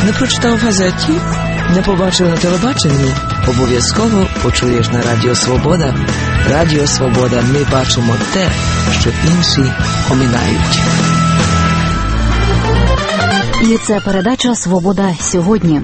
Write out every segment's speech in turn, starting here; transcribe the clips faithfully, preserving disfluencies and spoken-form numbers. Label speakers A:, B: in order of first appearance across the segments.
A: Не прочитав в газеті? Не побачив на телебаченні? Обов'язково почуєш на Радіо Свобода. Радіо Свобода. Ми бачимо те, що інші оминають.
B: І це передача «Свобода сьогодні».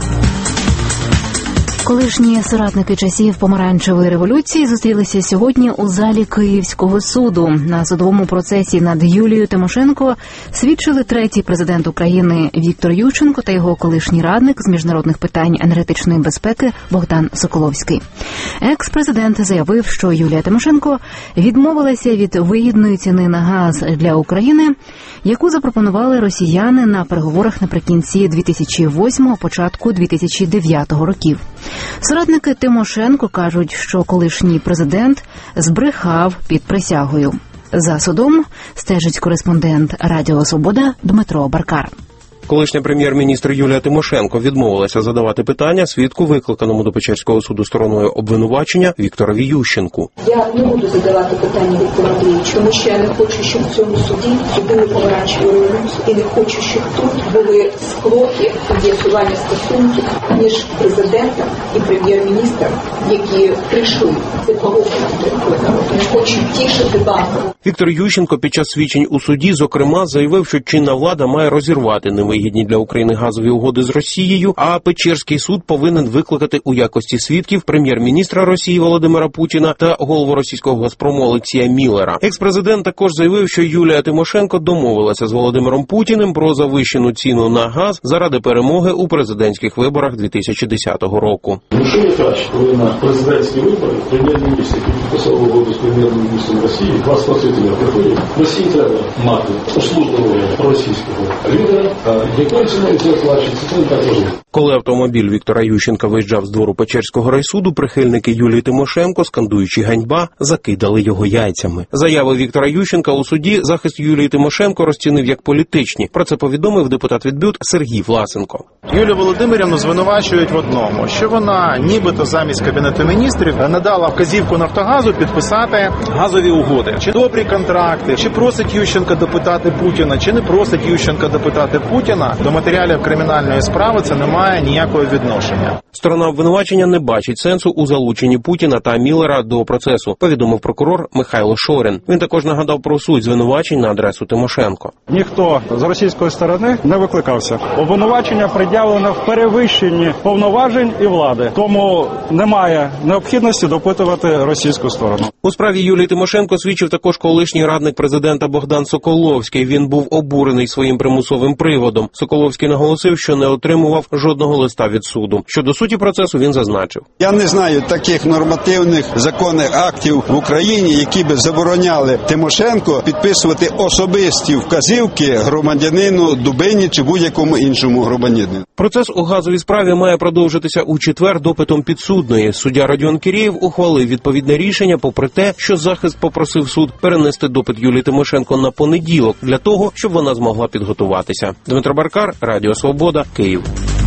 B: Колишні соратники часів помаранчевої революції зустрілися сьогодні у залі Київського суду. На судовому процесі над Юлією Тимошенко свідчили третій президент України Віктор Ющенко та його колишній радник з міжнародних питань енергетичної безпеки Богдан Соколовський. Екс-президент заявив, що Юлія Тимошенко відмовилася від вигідної ціни на газ для України, яку запропонували росіяни на переговорах наприкінці дві тисячі восьмого – початку дві тисячі дев'ятого років. Соратники Тимошенко кажуть, що колишній президент збрехав під присягою. За судом стежить кореспондент Радіо Свобода Дмитро Баркар.
C: Колишня прем'єр-міністр Юлія Тимошенко відмовилася задавати питання свідку, викликаному до Печерського суду стороною обвинувачення Вікторові Ющенку.
D: Я не буду задавати питання Віктору Андрійовичу, тому що я не хочу, щоб в цьому суді судили помаранчеву революцію, і не хочу, щоб тут були склоки з'ясування стосунків між президентом і прем'єр-міністром, які прийшли з погоджувати. Не хочу тішити банку.
C: Віктор Ющенко під час свідчень у суді, зокрема, заявив, що чинна влада має розірвати невигідні для України газові угоди з Росією, а Печерський суд повинен викликати у якості свідків прем'єр-міністра Росії Володимира Путіна та голову російського «Газпрому» Олексія Міллера. Екс-президент також заявив, що Юлія Тимошенко домовилася з Володимиром Путіним про завищену ціну на газ заради перемоги у президентських виборах дві тисячі десятого року.
E: Ну що є краще, коли на президентські вибори прем'єр-міністр, який підписав угоду з прем'єр-міністром Росії, два спасителя приходять. Росії треба мати услужливого російського лідера, якою ціною це оплачується, це не так важливо.
C: Коли автомобіль Віктора Ющенка виїжджав з двору Печерського райсуду, прихильники Юлії Тимошенко, скандуючи «ганьба», закидали його яйцями. Заяви Віктора Ющенка у суді захист Юлії Тимошенко розцінив як політичні. Про це повідомив депутат від БЮТ Сергій Власенко.
F: Юлію Володимирівну звинувачують в одному, що вона нібито замість Кабінету міністрів надала вказівку «Нафтогазу» підписати газові угоди. Чи добрі контракти, чи просить Ющенка допитати Путіна, чи не просить Ющенка допитати Путіна, до матеріалів кримінальної справи це не має ніякого відношення.
C: Сторона обвинувачення не бачить сенсу у залученні Путіна та Міллера до процесу, повідомив прокурор Михайло Шорин. Він також нагадав про суть звинувачень на адресу Тимошенко.
G: Ніхто з російської сторони не викликався. Обвинувачення пред'явлено в перевищенні повноважень і влади, тому немає необхідності допитувати російську сторону.
C: У справі Юлії Тимошенко свідчив також колишній радник президента Богдан Соколовський. Він був обурений своїм примусовим приводом. Соколовський наголосив, що не отримував жодного листа від суду. Щодо суті процесу він зазначив.
H: Я не знаю таких нормативних законних актів в Україні, які би забороняли Тимошенко підписувати особисті вказівки громадянину Дубині чи будь-якому іншому громадянину.
C: Процес у газовій справі має продовжитися у четвер допитом підсудної. Суддя Родіон Кірєєв ухвалив відповідне рішення, попри те, що захист попросив суд перенести допит Юлії Тимошенко на понеділок для того, щоб вона змогла підготуватися. Дмитро Баркар, Радіо Свобода, Київ.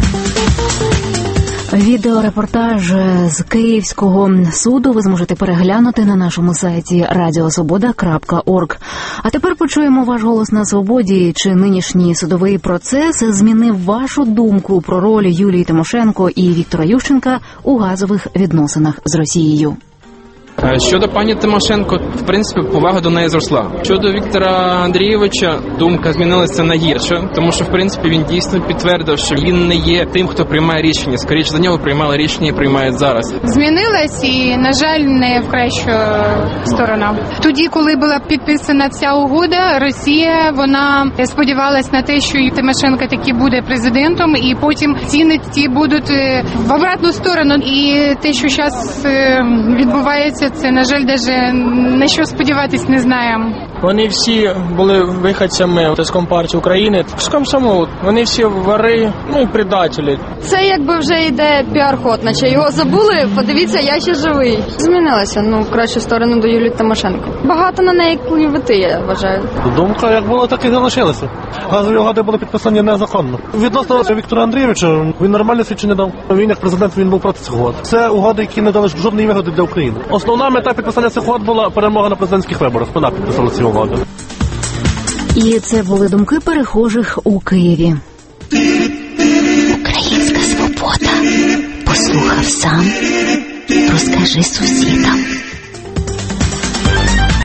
B: Відеорепортаж з Київського суду ви зможете переглянути на нашому сайті радіосвобода крапка орг. А тепер почуємо ваш голос на свободі. Чи нинішній судовий процес змінив вашу думку про роль Юлії Тимошенко і Віктора Ющенка у газових відносинах з Росією?
I: Щодо пані Тимошенко, в принципі, повага до неї зросла. Щодо Віктора Андрійовича, думка змінилася на гірше, тому що, в принципі, він дійсно підтвердив, що він не є тим, хто приймає рішення. Скоріше за нього приймали рішення і приймають зараз.
J: Змінилась і, на жаль, не в кращу сторону. Тоді, коли була підписана ця угода, Росія, вона сподівалась на те, що Тимошенко таки буде президентом, і потім ціни ті будуть в обратну сторону. І те, що зараз відбувається, це, на жаль, навіть на що сподіватись не знаємо.
K: Вони всі були виходцями з Компартії України, з комсомолу. Вони всі вори, ну і предателі.
L: Це якби вже йде піар-ход, наче його забули, подивіться, я ще живий. Змінилася, ну, в кращу сторону до Юлії Тимошенко. Багато на неї клевети, я вважаю.
M: Думка, як було, так і залишилася. Газові угоди були підписані незаконно. Відносно Віктора Андрійовича, він нормальне свідчення дав. Він як президент, він був проти цих угод. Це угоди, які не дали жодної вигоди для України. Основна мета підписання цих угод була перемога на президентських виборах. Вона підписала ці угоди.
B: І це були думки перехожих у Києві.
N: сам розкажи сусідам.